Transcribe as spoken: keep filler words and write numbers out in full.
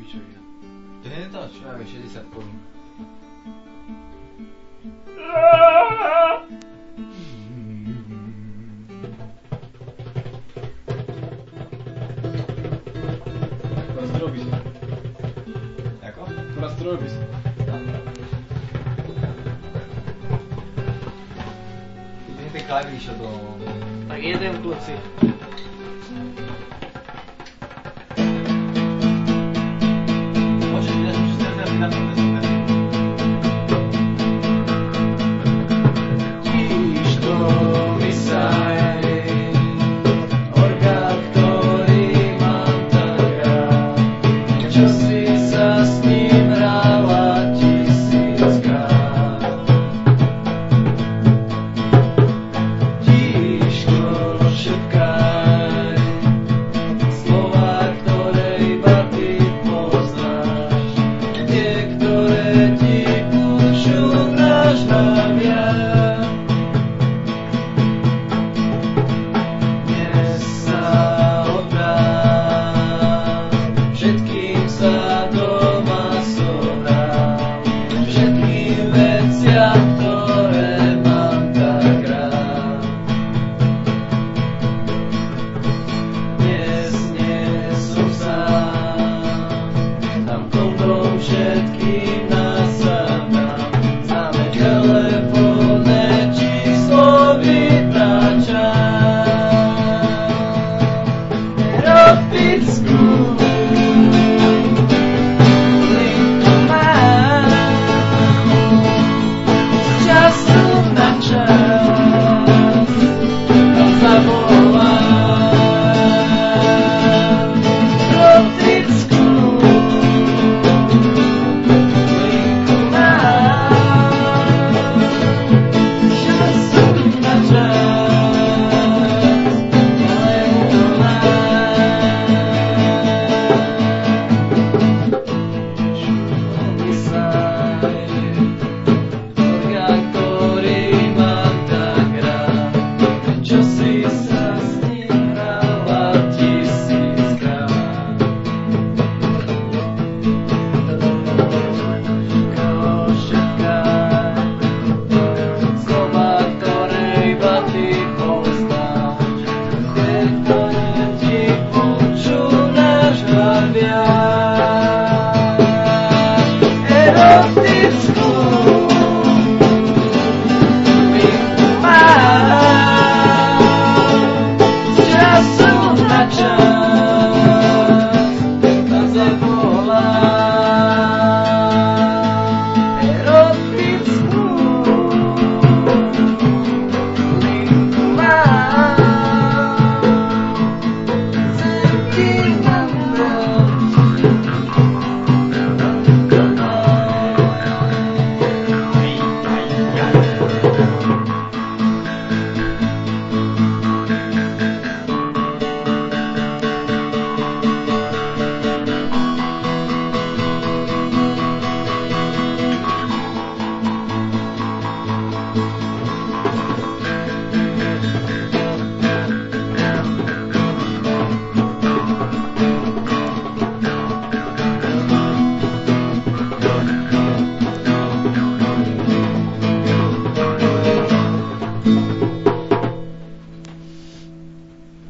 pičovina. To nie je to, čo? Práve šesťdesiat korún. Kurwa zrobić. Ako? Kurwa zrobić. Nie ten klavír išiel do... Tak jeden kluci. Môžeš mi dať, že teraz mi na to super. Tíško vysaj, orgán, ktorý mám tak rád, čo si sa s ním hrala tisíckrát. Tíško šepkaj, slova, ktoré iba ty poznáš, tie, ktoré ti púšťu dráždam ja. Dnes sa obrám, všetkým sa doma sobrám, všetkým veciam, ktoré mám tak rád. Dnes nie som sám, tam kondom všetkým nás dám, známe telefónne číslo vytáčam. Nerobí